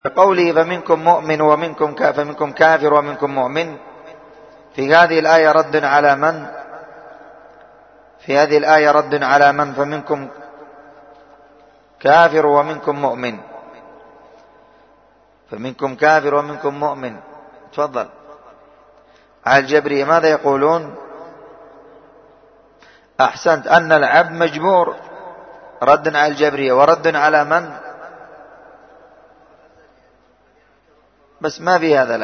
قوله فمنكم مؤمن فمنكم كافر ومنكم مؤمن، في هذه الآية رد على من؟ في هذه الآية رد على من؟ فمنكم كافر ومنكم مؤمن، فمنكم كافر ومنكم مؤمن. تفضل. على الجبرية ماذا يقولون؟ أحسنت، أن العبد مجبور، رد على الجبرية. ورد على من؟ بس ما في هذا،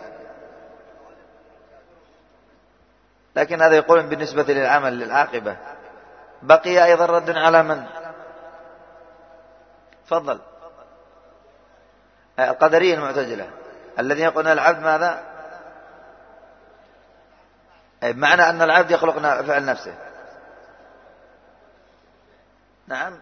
لكن هذا يقول بالنسبة للعمل للعاقبة. بقي أيضا رد على من؟ تفضل. القدرية المعتزلة الذين يقولون العبد ماذا؟ بمعنى أن العبد يخلق فعل نفسه. نعم،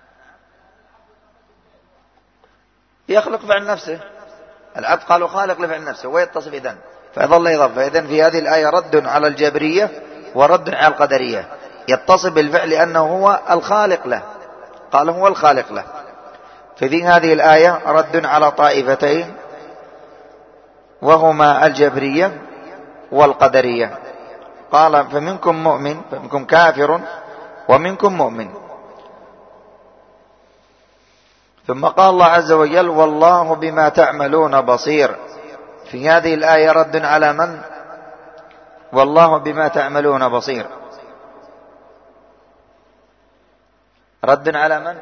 يخلق فعل نفسه. العبد قالوا خالق لفعل نفسه ويتصف إذن، فيظل يضاف. فإذن في هذه الآية رد على الجبرية ورد على القدرية. يتصف بالفعل لأنه هو الخالق له، قال هو الخالق له. ففي هذه الآية رد على طائفتين وهما الجبرية والقدرية. قال فمنكم مؤمن، فمنكم كافر ومنكم مؤمن. ثم قال الله عز وجل والله بما تعملون بصير. في هذه الآية رد على من؟ والله بما تعملون بصير. رد على من؟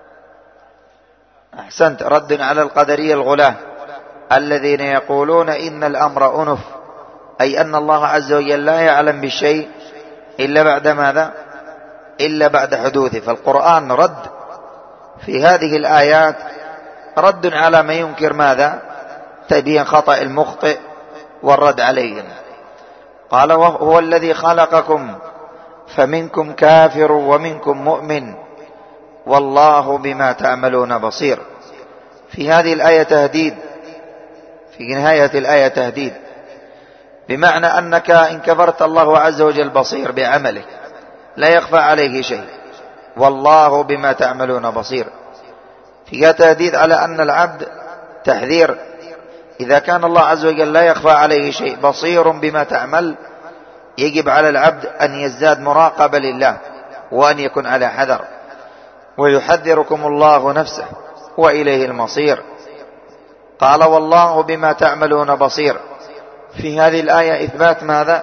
أحسنت، رد على القدرية الغلاة الذين يقولون إن الأمر أنف، أي أن الله عز وجل لا يعلم بالشيء إلا بعد ماذا؟ إلا بعد حدوثه. فالقرآن رد في هذه الآيات رد على ما ينكر ماذا؟ تبيين خطأ المخطئ والرد عليهم. قال وهو الذي خلقكم فمنكم كافر ومنكم مؤمن والله بما تعملون بصير. في هذه الآية تهديد، في نهاية الآية تهديد، بمعنى أنك إن كفرت الله عز وجل بصير بعملك، لا يخفى عليه شيء، والله بما تعملون بصير. فيها تهديد على أن العبد، تحذير، إذا كان الله عز وجل لا يخفى عليه شيء بصير بما تعمل، يجب على العبد أن يزداد مراقبة لله وأن يكون على حذر. ويحذركم الله نفسه وإليه المصير. قال والله بما تعملون بصير. في هذه الآية إثبات ماذا؟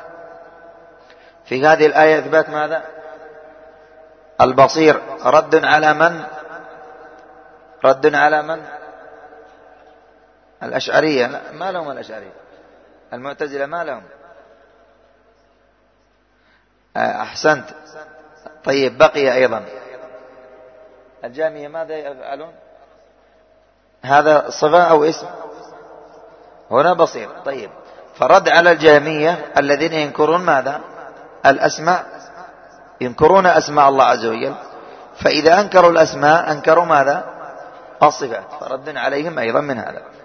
في هذه الآية إثبات ماذا؟ البصير. رد على من؟ رد على من؟ الأشعرية. لا، ما لهم الأشعرية. المعتزلة ما لهم. أحسنت. طيب، بقي أيضا الجامية ماذا يفعلون؟ هذا صفة أو اسم؟ هنا بصير. طيب، فرد على الجامية الذين ينكرون ماذا؟ الأسماء، ينكرون أسماء الله عز وجل. فإذا أنكروا الأسماء أنكروا ماذا؟ الصفات، فرد عليهم أيضا من هذا.